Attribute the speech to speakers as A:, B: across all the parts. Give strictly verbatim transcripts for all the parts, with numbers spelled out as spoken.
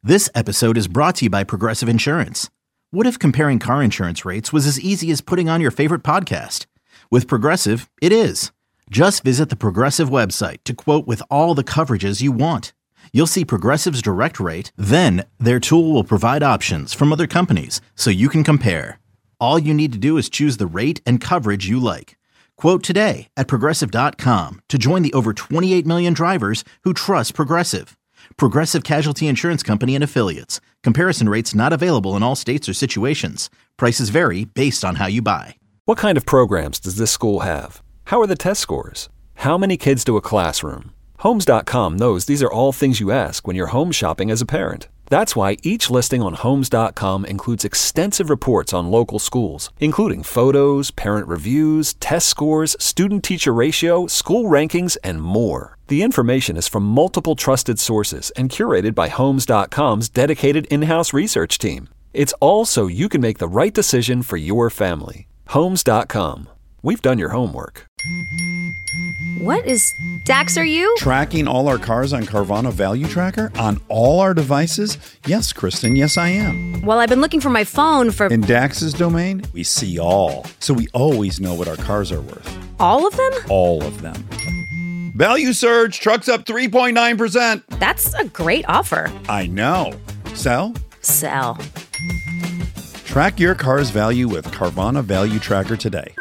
A: This episode is brought to you by Progressive Insurance. What if comparing car insurance rates was as easy as putting on your favorite podcast? With Progressive, it is. Just visit the Progressive website to quote with all the coverages you want. You'll see Progressive's direct rate, then their tool will provide options from other companies so you can compare. All you need to do is choose the rate and coverage you like. Quote today at progressive dot com to join the over twenty-eight million drivers who trust Progressive. Progressive Casualty Insurance Company and Affiliates. Comparison rates not available in all states or situations. Prices vary based on how you buy.
B: What kind of programs does this school have? How are the test scores? How many kids do a classroom? Homes dot com knows these are all things you ask when you're home shopping as a parent. That's why each listing on Homes dot com includes extensive reports on local schools, including photos, parent reviews, test scores, student-teacher ratio, school rankings, and more. The information is from multiple trusted sources and curated by Homes dot com's dedicated in-house research team. It's all so you can make the right decision for your family. Homes dot com. We've done your homework.
C: What is... Dax, are you?
D: Tracking all our cars on Carvana Value Tracker on all our devices? Yes, Kristen, yes I am.
C: Well, I've been looking for my phone for...
D: In Dax's domain, we see all. So we always know what our cars are worth.
C: All of them?
D: All of them. Value surge, trucks up three point nine percent.
C: That's a great offer.
D: I know. Sell?
C: Sell.
D: Track your car's value with Carvana Value Tracker today.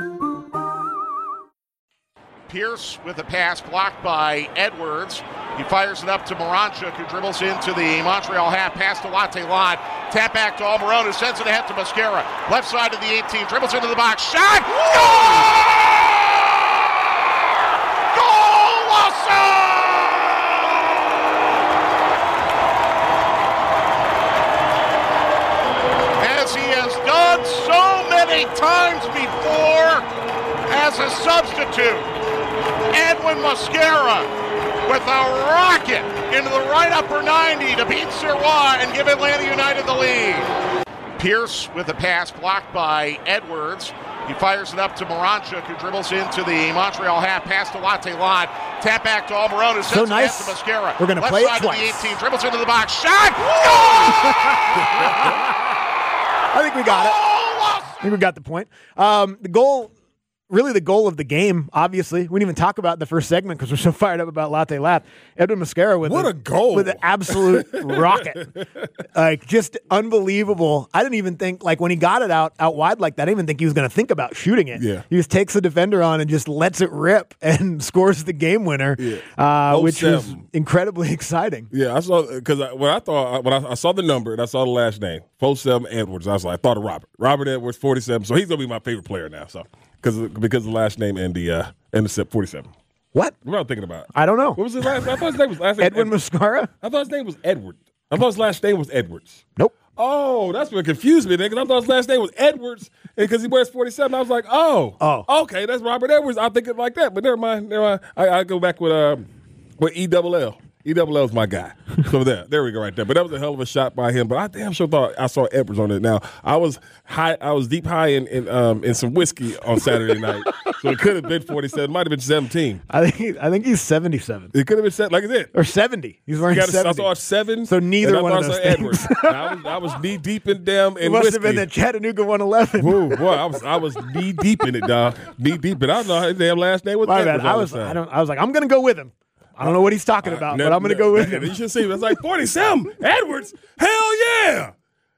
E: Pierce with a pass blocked by Edwards. He fires it up to Moranchuk, who dribbles into the Montreal half, pass to Latte Lott. Tap back to Almiron, who sends it ahead to Mascara. Left side of the eighteen, dribbles into the box. Shot! Goal! Goal! Lawson! As he has done so many times before as a substitute. Edwin Mosquera with a rocket into the right upper ninety to beat Sirois and give Atlanta United the lead. Pierce with a pass blocked by Edwards. He fires it up to Moranchuk, who dribbles into the Montreal half, pass to Latte Lott. Tap back to Almiron, who sends
F: so
E: it
F: nice.
E: to Mosquera.
F: We're going to
E: Left
F: play it
E: side
F: twice.
E: of the eighteen, dribbles into the box. Shot! Goal!
F: I think we got it. I think we got the point. Um, the goal... Really the goal of the game, obviously. We didn't even talk about it in the first segment because we're so fired up about Latte Lap. Edwin Mosquera with
G: what a, a goal.
F: With an absolute rocket. Like, just unbelievable. I didn't even think, like, when he got it out out wide like that, I didn't even think he was going to think about shooting it.
G: Yeah.
F: He just takes the defender on and just lets it rip and scores the game winner, yeah. uh, which was incredibly exciting.
G: Yeah, I saw, because when I thought, when I, I saw the number and I saw the last name, four seven Edwards, I was like, I thought of Robert. Robert Edwards, forty-seven. So he's going to be my favorite player now, so. Because because the last name and the uh, and the forty-seven.
F: What?
G: What am I thinking about?
F: I don't know.
G: What was his last? I thought his name was last name
F: Edwin Mosquera.
G: I thought his name was Edward. I thought his last name was Edwards.
F: Nope.
G: Oh, that's what confused me. Because I thought his last name was Edwards, and because he wears forty-seven, I was like, oh,
F: oh,
G: okay, that's Robert Edwards. I think it like that, but never mind. Never mind. I, I go back with uh, with E double L. E double L is my guy. So there, there we go, right there. But that was a hell of a shot by him. But I damn sure thought I saw Edwards on it. Now I was high, I was deep high in in, um, in some whiskey on Saturday night, so it could have been forty-seven. Might have been seventeen.
F: I think he, I think he's seventy-seven.
G: It could have been seven, like I said,
F: or seventy. He's wearing seventy.
G: I saw seven.
F: So neither
G: and
F: one
G: I
F: of
G: those
F: those
G: Edwards.
F: things.
G: I was I was knee deep in them and
F: it must
G: whiskey.
F: have been the Chattanooga one eleven.
G: Whoa, boy, I was I was knee deep in it, dog. Knee deep, and I don't know his damn last name was.
F: My
G: Edwards
F: bad. I was I don't I was like I'm gonna go with him. I don't know what he's talking about, uh, but I'm going to go with him.
G: You should see. It's like forty-seven. Edwards. Hell yeah.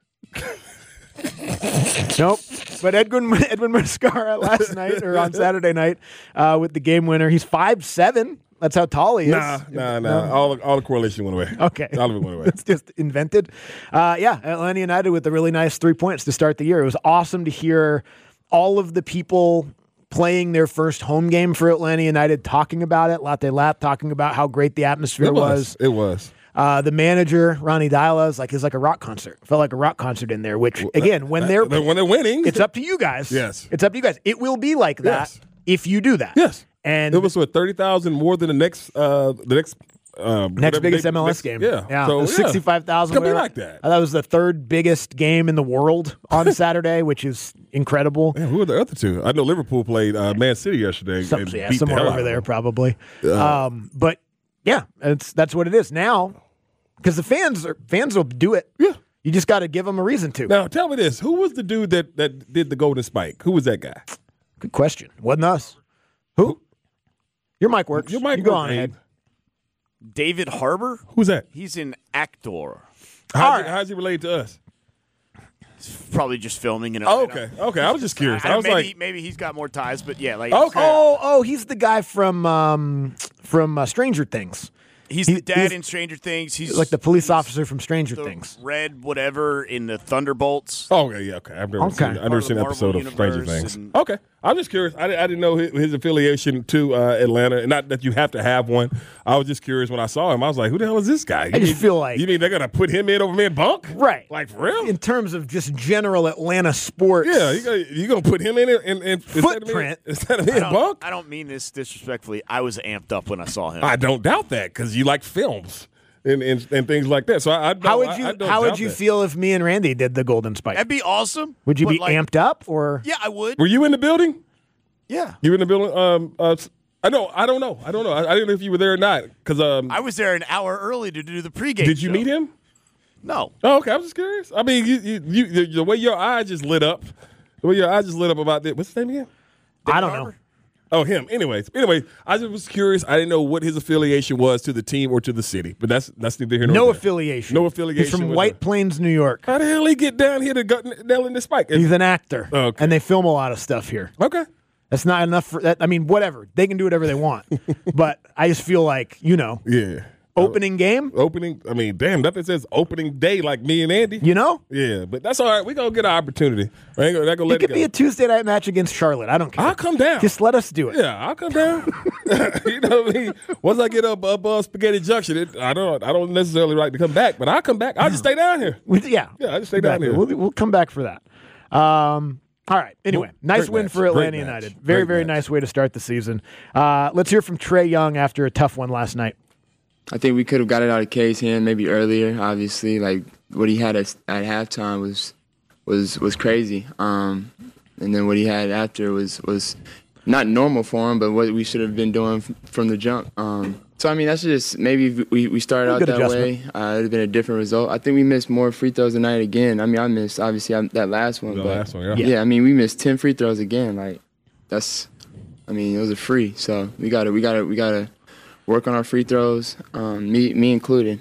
F: Nope. But Edwin Edwin Mosquera last night or on Saturday night uh, with the game winner. He's five seven. That's how tall he is.
G: Nah, nah, nah. No. All, all the correlation went away.
F: Okay.
G: All of it went away.
F: It's just invented. Uh, yeah, Atlanta United with the really nice three points to start the year. It was awesome to hear all of the people playing their first home game for Atlanta United, talking about it. Latte Lap talking about how great the atmosphere
G: it was.
F: was.
G: It was.
F: Uh, the manager, Ronnie Dyla, is like, is like a rock concert. Felt like a rock concert in there, which, again, when they're,
G: when they're winning,
F: it's up to you guys.
G: Yes.
F: It's up to you guys. It will be like that
G: yes.
F: if you do that.
G: Yes.
F: And
G: it was what, thirty thousand more than the next uh, the next um,
F: next biggest
G: they,
F: M L S
G: next,
F: game.
G: Yeah.
F: Yeah.
G: So, yeah.
F: sixty-five thousand.
G: It's going to be like that.
F: Uh, that was the third biggest game in the world on Saturday, which is incredible.
G: Man, who were the other two? I know Liverpool played uh, Man City yesterday.
F: Some,
G: and
F: yeah,
G: beat
F: somewhere
G: the
F: over there, probably.
G: Uh,
F: um, but, yeah, it's, that's what it is. Now, because the fans are fans will do it.
G: Yeah.
F: You just got to give them a reason to.
G: Now, tell me this. Who was the dude that, that did the golden spike? Who was that guy?
F: Good question. Wasn't us. Who? Your mic works.
G: Your mic
F: you go
G: works,
F: on
G: Abe.
F: ahead.
H: David Harbour?
G: Who's that?
H: He's an actor.
G: How's,
F: right.
G: he, how's he related to us?
H: Probably just filming in
G: Oh,
H: Atlanta.
G: okay. Okay. I was just curious.
H: I,
G: I,
H: don't-
G: was
H: maybe,
G: like,
H: maybe he's got more ties, but yeah, like
G: Okay.
F: Oh, oh, he's the guy from um, from uh, Stranger Things.
H: he's
F: he-
H: the dad
F: he's-
H: in Stranger Things. He's
F: Like the police
H: he's
F: officer from Stranger
H: the
F: Things.
H: red whatever in the Thunderbolts.
G: oh, okay. Yeah. Okay. I've never
F: Okay.
G: seen, I've
H: Part
G: never
H: of the
G: seen an
H: Marvel
G: episode of Stranger
H: universe
G: Things.
H: and-
G: Okay. I'm just curious. I, I didn't know his, his affiliation to uh, Atlanta. And not that you have to have one. I was just curious when I saw him. I was like, who the hell is this guy? You
F: I just
G: mean-
F: feel like-
G: You mean they're going to put him in over me and Bunk?
F: Right.
G: Like, for real?
F: In terms of just general Atlanta sports.
G: Yeah, you gonna, you gonna put him in it in, in,
F: Footprint.
G: instead of me, instead of me
H: I
G: and
H: don't,
G: Bunk?
H: I don't mean this disrespectfully. I was amped up when I saw him.
G: I don't doubt that because you like films and, and and things like that. So I, I don't,
F: How would
G: I-
F: you
G: I don't
F: How would
G: doubt
F: you
G: that.
F: feel if me and Randy did the Golden Spike?
H: That'd be awesome.
F: Would you
H: but
F: be
H: like,
F: amped up or?
H: Yeah, I would.
G: Were you in the building?
H: Yeah.
G: You were in the building? Um, uh, I know. I don't know. I don't know. I, I didn't know if you were there or not. Because um,
H: I was there an hour early to do the pregame.
G: did you
H: show.
G: meet him?
H: No.
G: Oh, okay. I was just curious. I mean, you, you, you, the, the way your eyes just lit up, the way your eyes just lit up about this. What's his name again?
F: I don't
H: Harbour?
F: know.
G: Oh, him. Anyways, anyway, I just was curious. I didn't know what his affiliation was to the team or to the city, but that's that's neither here nor
F: No
G: there.
F: affiliation.
G: No affiliation.
F: He's from
G: with
F: White
G: the-
F: Plains, New York.
G: How the hell he get down here to go, nail in the spike?
F: He's an actor.
G: Okay.
F: And they film a lot of stuff here.
G: Okay.
F: That's not enough for that. I mean, whatever. They can do whatever they want. But I just feel like, you know,
G: Yeah.
F: opening game,
G: Opening. I mean, damn, nothing says opening day like me and Andy.
F: you know?
G: Yeah, but that's all right. We gonna get an opportunity. I ain't gonna, not gonna
F: It
G: let it
F: could
G: go.
F: be a Tuesday night match against Charlotte. I don't care.
G: I'll come down.
F: Just let us do it.
G: Yeah, I'll come down. You know what I mean? Once I get up above Spaghetti Junction, it, I don't. I don't necessarily like to come back, but I'll come back. I'll just stay down here.
F: We- yeah.
G: Yeah, I just stay down
F: Exactly.
G: here.
F: We'll, we'll come back for that. Um, all right. Anyway,
G: Well,
F: nice
G: great
F: win
G: match.
F: for
G: Great
F: Atlanta
G: match.
F: United. Very,
G: Great
F: very
G: match.
F: nice way to start the season. Uh, let's hear from Trae Young after a tough one last night.
I: I think we could have got it out of K's hand maybe earlier. Obviously, like what he had at, at halftime was was was crazy. Um, and then what he had after was was not normal for him, but what we should have been doing f- from the jump. Um, so I mean, that's just maybe if we we started out
F: Good
I: that
F: adjustment.
I: way. Uh, it'd have been a different result. I think we missed more free throws tonight again. I mean, I missed obviously I, that last one,
G: The
I: but
G: last one, yeah.
I: yeah, I mean, we missed ten free throws again. Like that's, I mean, it was a free. So we got to we got to we got to work on our free throws, um, me me included.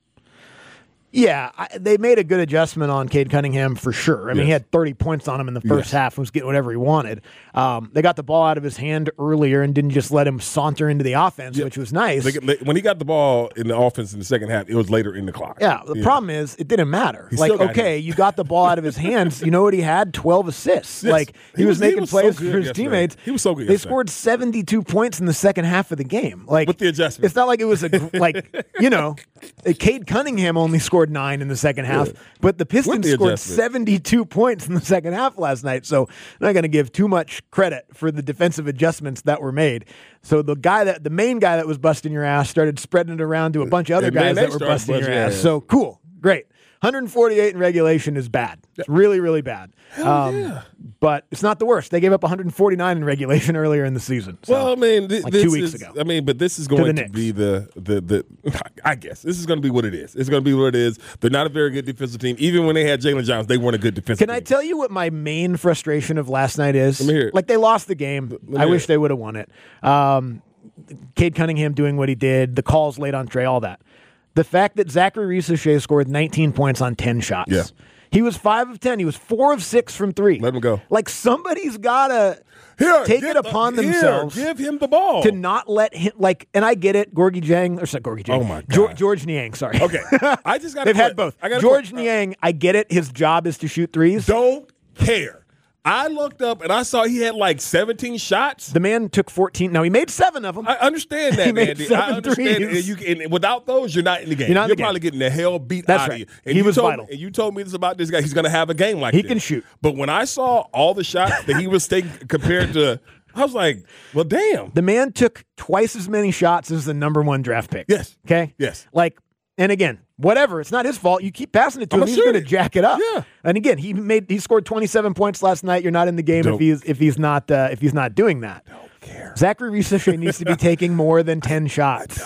F: Yeah, I, they made a good adjustment on Cade Cunningham for sure. I mean, he
G: Yes.
F: had thirty points on him in the first
G: Yes.
F: half and was getting whatever he wanted. Um, they got the ball out of his hand earlier and didn't just let him saunter into the offense,
G: Yeah.
F: which was nice.
G: They- they- when he got the ball in the offense in the second half, it was later in the clock.
F: Yeah, the problem is it didn't matter.
G: He
F: Like,
G: still got
F: okay, you got the ball out of his hands. You know what he had? twelve assists.
G: Yes.
F: Like, he,
G: He
F: was,
G: was- he
F: making
G: was so
F: plays
G: good
F: for his
G: yesterday.
F: teammates.
G: He was so good
F: They
G: yesterday.
F: scored seventy-two points in the second half of the game. Like
G: With the adjustment.
F: It's not like it was a gr- like, you know, Cade Cunningham only scored nine in the second half, but the Pistons
G: the
F: scored
G: adjustment.
F: seventy-two points in the second half last night. So I'm not going to give too much credit for the defensive adjustments that were made. So the guy that the main guy that was busting your ass started spreading it around to a bunch of other
G: And then
F: guys
G: they
F: that were
G: started
F: busting your
G: busting your
F: ass.
G: ass.
F: So cool, great. one forty-eight in regulation is bad. It's really, really bad. Um,
G: yeah.
F: But it's not the worst. They gave up one forty-nine in regulation earlier in the season. So,
G: Well, I mean, th-
F: like
G: this
F: two weeks
G: is,
F: ago.
G: I mean, but this is
F: the
G: going to,
F: Knicks.
G: be the, the the. I guess this is going to be what it is. It's going to be what it is. They're not a very good defensive team. Even when they had Jalen Jones, they weren't a good defensive
F: Can
G: team.
F: I tell you what my main frustration of last night is?
G: Let me hear it.
F: Like, they lost the game.
G: me
F: I
G: hear
F: wish
G: it.
F: they would have won it. Um, Cade Cunningham doing what he did, the calls late on Trae, all that. The fact that Zachary Ricochet scored nineteen points on ten shots.
G: Yeah.
F: He was five of ten. He was four of six from three.
G: Let him go.
F: Like, somebody's got to
G: Here,
F: take
G: give
F: it upon
G: the- here,
F: themselves
G: give him the ball.
F: to not let him, like, and I get it, Gorgie Jang, or sorry, Gorgie Jang.
G: Oh, my
F: Geor-
G: God.
F: George Niang, sorry.
G: Okay, I just got.
F: They've had both.
G: I got
F: George Niang, I get it. His job is to shoot threes.
G: Don't care. I looked up and I saw he had like seventeen shots.
F: The man took fourteen. Now, he made seven of them.
G: I understand
F: He
G: that,
F: made
G: Andy.
F: seven
G: I understand.
F: threes.
G: And you, and without those, you're not in the game.
F: You're not in the
G: probably
F: game.
G: getting the hell beat
F: That's
G: out
F: right.
G: of you. And
F: He
G: you
F: was
G: told,
F: vital.
G: And you told me this about this guy. He's going to have a game like
F: He
G: this.
F: can shoot.
G: But when I saw all the shots that he was taking compared to, I was like, well, damn.
F: The man took twice as many shots as the number one draft pick.
G: Yes.
F: Okay?
G: Yes.
F: Like, and again, whatever. It's not his fault. You keep passing it to
G: I'm
F: him.
G: a
F: He's going to
G: shooter.
F: jack it up.
G: Yeah.
F: And again, he made he scored twenty-seven points last night. You're not in the game if
G: Don't-
F: he's if he's not uh, if he's not doing that.
G: Don't care.
F: Zachary Ricochet needs to be taking more than ten shots.
G: Don't care.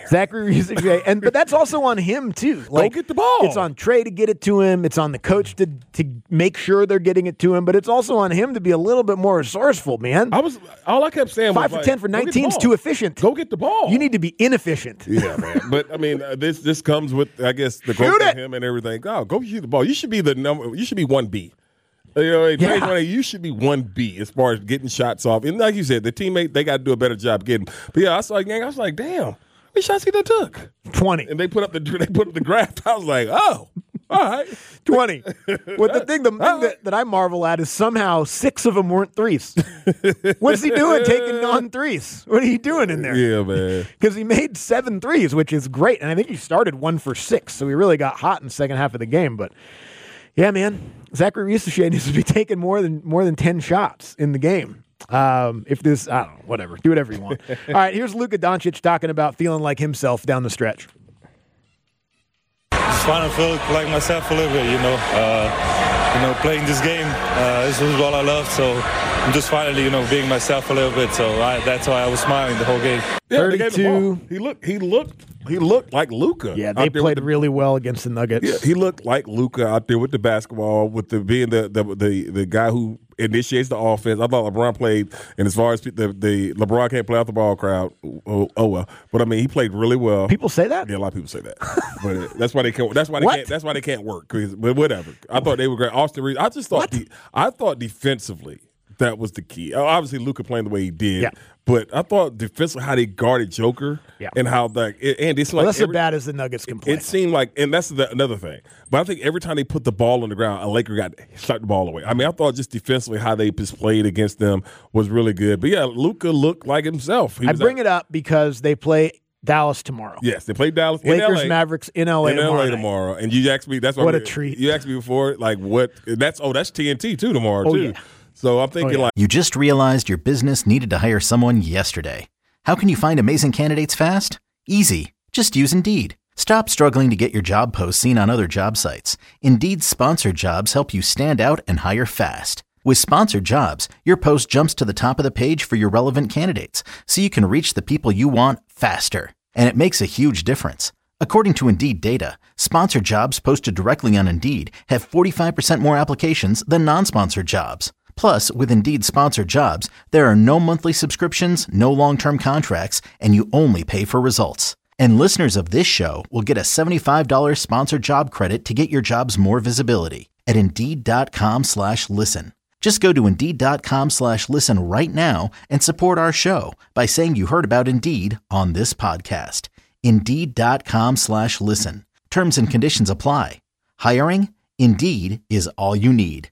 F: Zachary Reese, and but that's also on him too. Like,
G: Go get the ball.
F: It's on Trey to get it to him. It's on the coach to to make sure they're getting it to him. But it's also on him to be a little bit more resourceful, man.
G: I was all I kept saying
F: Five
G: was
F: for ten
G: like,
F: for
G: go get the
F: nineteen is
G: ball.
F: too efficient.
G: Go get the ball.
F: You need to be inefficient.
G: Yeah, man. But I mean, uh, this this comes with I guess the growth of him and everything. Oh, go shoot the ball. You should be the number. You should be one B. You know, in
F: Yeah.
G: twenty twenty, you should be one B as far as getting shots off. And like you said, the teammate they got to do a better job getting. But yeah, I saw a gang. I was like, damn, how many shots he done took?
F: Twenty.
G: And they put up the they put up the graph. I was like, oh, all right,
F: twenty. What the thing, the thing that, that I marvel at is somehow six of them weren't threes. What's he doing taking non threes? What are you doing in there?
G: Yeah, man.
F: Because he made seven threes, which is great. And I think he started one for six. So he really got hot in the second half of the game. But yeah, man, Zachary Rieseshay needs to be taking more than more than ten shots in the game. Um, if this, I don't know, whatever. Do whatever you want. All right, here's Luka Doncic talking about feeling like himself down the stretch.
J: Just want to feel like myself a little bit, you know. Uh, you know, playing this game, uh, this was what I love. So I'm just finally, you know, being myself a little bit. So I, that's why I was smiling the whole game.
G: Yeah, they gave the ball.
F: thirty-two.
G: He looked. He looked. He looked like Luka.
F: Yeah, they played really well against the Nuggets.
G: Yeah, he looked like Luka out there with the basketball, with the being the the the, the guy who initiates the offense. I thought LeBron played, and as far as the the LeBron can't play off the ball crowd, oh, oh well. But I mean, he played really well.
F: People say that.
G: Yeah, a lot of people say that. But that's why they can't. That's why they
F: What?
G: can't. That's why they can't work. 'Cause- But whatever. I thought they were great. Austin Reeves. I just thought. The, I thought defensively that was the key. Obviously, Luka playing the way he did.
F: Yeah.
G: But I thought defensively how they guarded Joker.
F: Yeah.
G: And how like and it's like
F: Well, that's
G: every,
F: as bad as the Nuggets can play.
G: it seemed like, and that's the, another thing. But I think every time they put the ball on the ground, a Laker got shot the ball away. I mean, I thought just defensively how they just played against them was really good. But yeah, Luka looked like himself. He
F: I
G: was
F: bring
G: out-
F: it up because they play Dallas tomorrow.
G: Yes, they played Dallas. in
F: Lakers,
G: L A,
F: Mavericks in L A
G: in
F: tomorrow.
G: L A
F: night.
G: tomorrow. And you asked me. That's why
F: What a
G: we-
F: treat.
G: You asked me before, like what? That's oh, that's T N T too tomorrow
F: Oh,
G: too.
F: yeah.
G: So I'm thinking
F: Oh, yeah.
G: like.
A: You just realized your business needed to hire someone yesterday. How can you find amazing candidates fast? Easy. Just use Indeed. Stop struggling to get your job posts seen on other job sites. Indeed's sponsored jobs help you stand out and hire fast. With sponsored jobs, your post jumps to the top of the page for your relevant candidates, so you can reach the people you want faster. And it makes a huge difference. According to Indeed data, sponsored jobs posted directly on Indeed have forty-five percent more applications than non-sponsored jobs. Plus, with Indeed sponsored jobs, there are no monthly subscriptions, no long-term contracts, and you only pay for results. And listeners of this show will get a seventy-five dollars sponsored job credit to get your jobs more visibility at Indeed.com slash listen. Just go to Indeed.com slash listen right now and support our show by saying you heard about Indeed on this podcast. Indeed.com slash listen. Terms and conditions apply. Hiring? Indeed is all you need.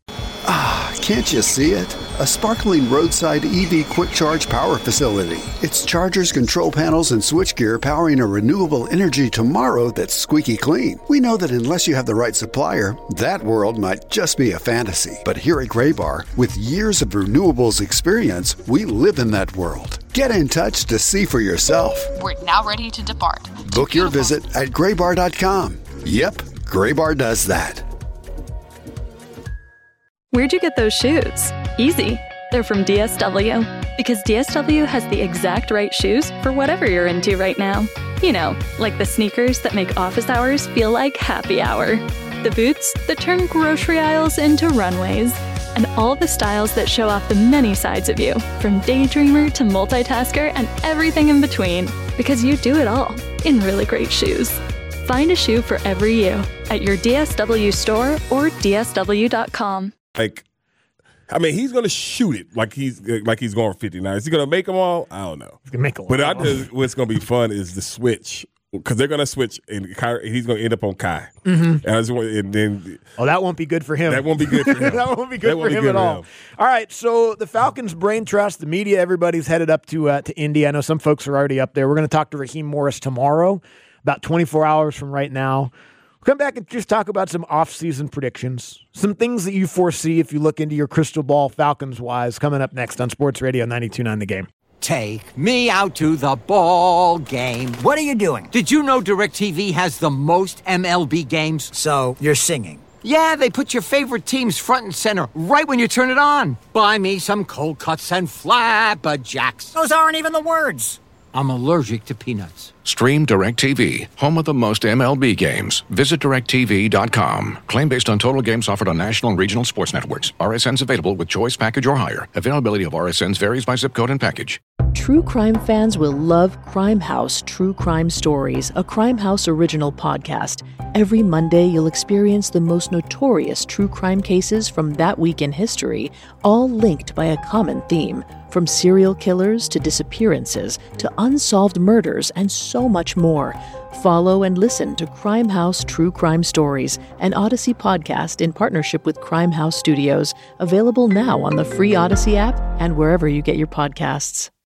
K: Can't you see it? A sparkling roadside E V quick charge power facility. It's chargers, control panels, and switchgear powering a renewable energy tomorrow that's squeaky clean. We know that unless you have the right supplier, that world might just be a fantasy. But here at Gray Bar, with years of renewables experience, we live in that world. Get in touch to see for yourself.
L: We're now ready to depart.
K: Book your visit at gray bar dot com. Yep, Gray Bar does that.
M: Where'd you get those shoes? Easy. They're from D S W. Because D S W has the exact right shoes for whatever you're into right now. You know, like the sneakers that make office hours feel like happy hour. The boots that turn grocery aisles into runways. And all the styles that show off the many sides of you, from daydreamer to multitasker and everything in between. Because you do it all in really great shoes. Find a shoe for every you at your D S W store or D S W dot com.
G: Like, I mean, he's going to shoot it like he's like he's going fifty-nine. Is he going to make them all? I don't know.
F: He's going to make a lot.
G: But I think what's going to be fun is the switch because they're going to switch and Kyrie, he's going to end up on Kai.
F: Mm-hmm.
G: And, I just want, and then
F: oh, that won't be good for him.
G: That won't be good for him.
F: that won't be good
G: That
F: for
G: won't be
F: him
G: good
F: at
G: for
F: all.
G: him.
F: All right, so the Falcons brain trust, the media, everybody's headed up to uh, to Indy. I know some folks are already up there. We're going to talk to Raheem Morris tomorrow, about twenty-four hours from right now. Come back and just talk about some off-season predictions, some things that you foresee if you look into your crystal ball Falcons-wise, coming up next on Sports Radio ninety-two point nine The Game.
N: Take me out to the ball game. What are you doing? Did you know DirecTV has the most M L B games? So, you're singing. Yeah, they put your favorite teams front and center right when you turn it on. Buy me some cold cuts and flapjacks.
O: Those aren't even the words.
N: I'm allergic to peanuts.
L: Stream DirecTV, home of the most M L B games. Visit direct T V dot com. Claim based on total games offered on national and regional sports networks. R S Ns available with choice package or higher. Availability of R S Ns varies by zip code and package.
O: True crime fans will love Crime House True Crime Stories, a Crime House original podcast. Every Monday, you'll experience the most notorious true crime cases from that week in history, all linked by a common theme. From serial killers to disappearances to unsolved murders and so much more. Follow and listen to Crime House True Crime Stories, an Odyssey podcast in partnership with Crime House Studios, available now on the free Odyssey app and wherever you get your podcasts.